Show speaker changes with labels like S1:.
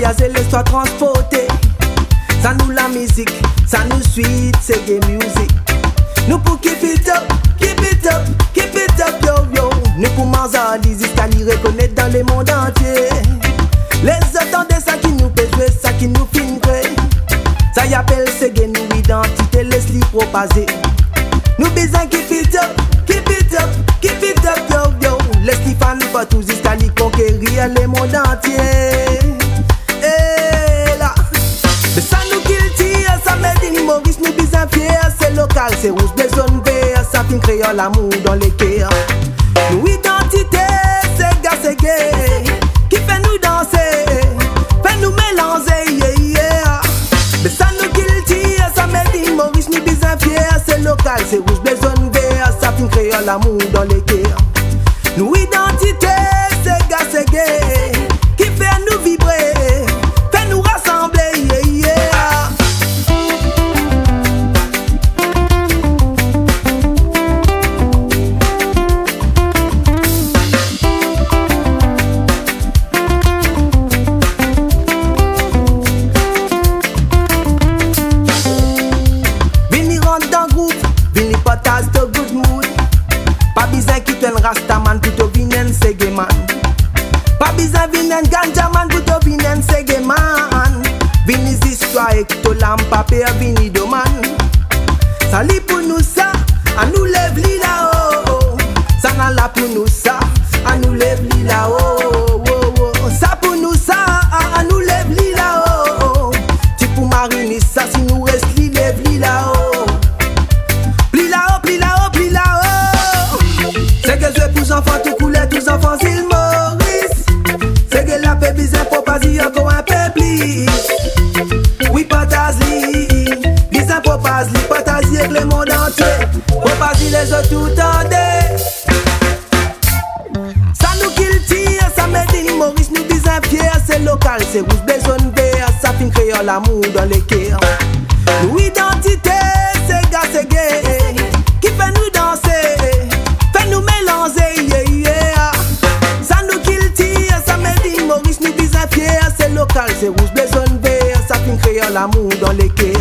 S1: voyager, laisse-toi transporter. Ça nous la musique, ça nous suit, c'est gay music. Nous pour keep it up, keep it up, keep it up, yo yo. Nous pour Manza, les Istali reconnaître dans le monde entier. Les attendez ça qui nous peut jouer, ça qui nous filme. Ça y appelle c'est gay nous identité, laisse-les propager. Nous besoin keep it up, keep it up, keep it up, yo yo. Laisse-les fans pas tous Istali conquérir le monde entier. Et là, mais ça nous guilty, ça met une Maurice, nous besoin fiers, c'est local, c'est rouge, des zones vertes, ça finit créant l'amour dans les cœurs. Nous identité, c'est gars, c'est gay, qui fait nous danser, fait nous mélanger, yeah, yeah. Mais ça nous guilty, ça met une Maurice, nous besoin fiers, c'est local, c'est rouge, des zones vertes, ça finit créant l'amour dans les cœurs. Nous identité, c'est gars, c'est gay, qui fait nous vibrer, fait nous rassembler, yeah, yeah. Vini rentre dans le groupe, vini partage de good mood. Pas besoin quitter un rastaman, plutôt vinen segé man. Pas besoin vinen ganja man, plutôt vinen segé man. Vini histoire et to lam papier vini doman. Ça li pour nous ça, à nous lève li là-haut. Ça n'a la pour nous ça, à nous lève li là-haut. Ça pour nous ça, à nous lève li là-haut. Tu pour mariner ça, si nous reste li lève li là-haut. Pli là-haut, pli là-haut, pli là-haut. C'est que je pousse enfants tout couleur, tous enfants île Maurice. C'est que la paix bizarre pour pas dire encore un peu plus. Oui, partage-li, bizarre pour pas li, partage avec le monde entier. Pour pas dire les autres tout en dé. Ça nous guilty, ça met une Maurice, nous bizarre fiers, c'est local, c'est rouge, des zones vertes, ça finit créant l'amour dans les cœurs. Nous identité, c'est gars, c'est gay, qui fait nous danser, fait nous mélanger, yeah, yeah. Ça nous guilty, ça met une Maurice, nous bizarre fiers, c'est local, c'est rouge, des zones vertes, ça finit créant l'amour dans les cœurs.